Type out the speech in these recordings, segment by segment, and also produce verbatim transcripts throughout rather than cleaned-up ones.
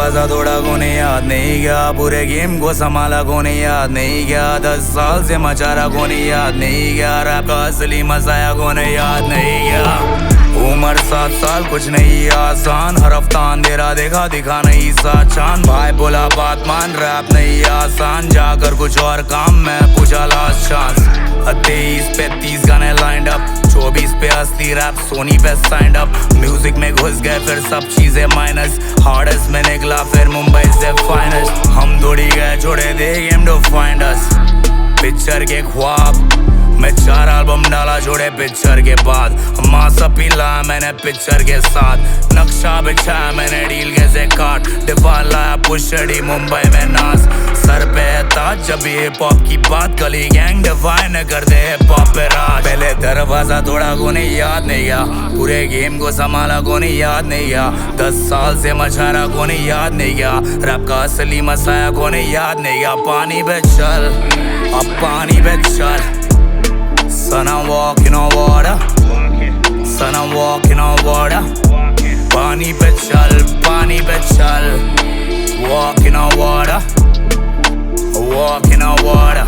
दरवाजा तोड़ा कोने याद नहीं गया, पूरे गेम को संभाला कोने याद नहीं गया, दस साल से मचा रहा कोने याद नहीं गया, रैप का असली मजाया कोने याद नहीं गया। उम्र सात साल कुछ नहीं आसान, हर हफ्ता अंधेरा देखा दिखा नहीं सा चांद, भाई बोला बात मान रैप नहीं आसान, जाकर कुछ और काम मैं पूछा लास्ट चांस। तेईस पे तीस गाने लाइंड अप, चौबीस पे असली रैप सोनी पे साइंड अप, म्यूजिक में घुस गए फिर सब चीजें माइनस, हार्डेस्ट में निकला फिर मुंबई से फाइनेस्ट, हम दौड़ी गए छोड़े दे game to find us, picture के ख्वाब मैं चार एल्बम डाला जोड़े पिक्चर के बाद, मासा पीला मैंने पिक्चर के साथ, नक्शा बिछाया मैंने डील के से काट, डिफाल लाया पुशड़ी मुंबई में नास, सर पे ताज जब हिप हॉप की बात, गली गैंग डिफाइन कर दे हिप हॉप पे राज। पहले दरवाजा तोड़ा को नहीं याद नहीं गया, पूरे गेम को संभाला को नहीं याद नहीं गया, दस साल से मचारा को नहीं याद नहीं गया, रैप का असली मसाया को नहीं याद नहीं गया, पानी पे चल अब पानी पे चल, son I'm walking on water, son I'm walking on water, पानी पे चल पानी पे चल, walking on water, walking on water।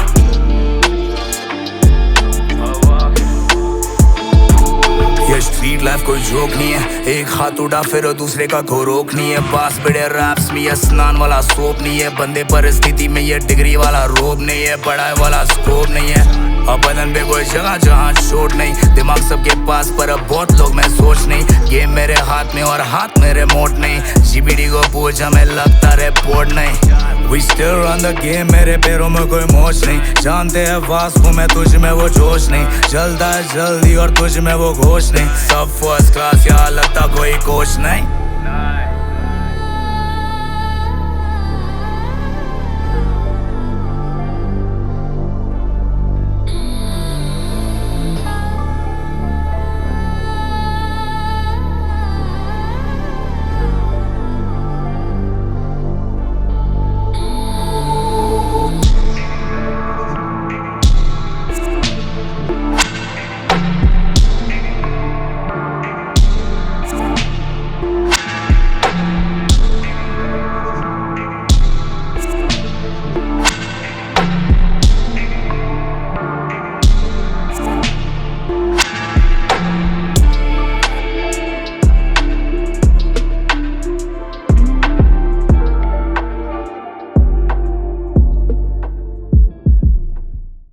ये स्ट्रीट लाइफ कोई जोक नहीं है, एक हाथ उठा फिर दूसरे का को रोक नहीं है, पास बड़े रैप्स में ये स्नान वाला सोप नहीं है, बंदे परिस्थिति में ये डिग्री वाला रोब नहीं है, पढ़ाई वाला स्कोप नहीं है, अब बदन पे कोई जगह जहाँ चोट नहीं, दिमाग सबके पास पर अब बहुत लोग मैं सोच नहीं, गेम मेरे हाथ में और हाथ मेरे मोट नहीं, जीबीडी को पूछ हमें लगता रिपोर्ट नहीं, We still run the game, मेरे पैरों में कोई मोच नहीं, जानते हैं वास्को में तुझ में वो जोश नहीं, जल्दा है जल्दी और तुझ में वो घोष नहीं, सब फर्स्ट क्लास यहाँ लगता कोई कोच नहीं।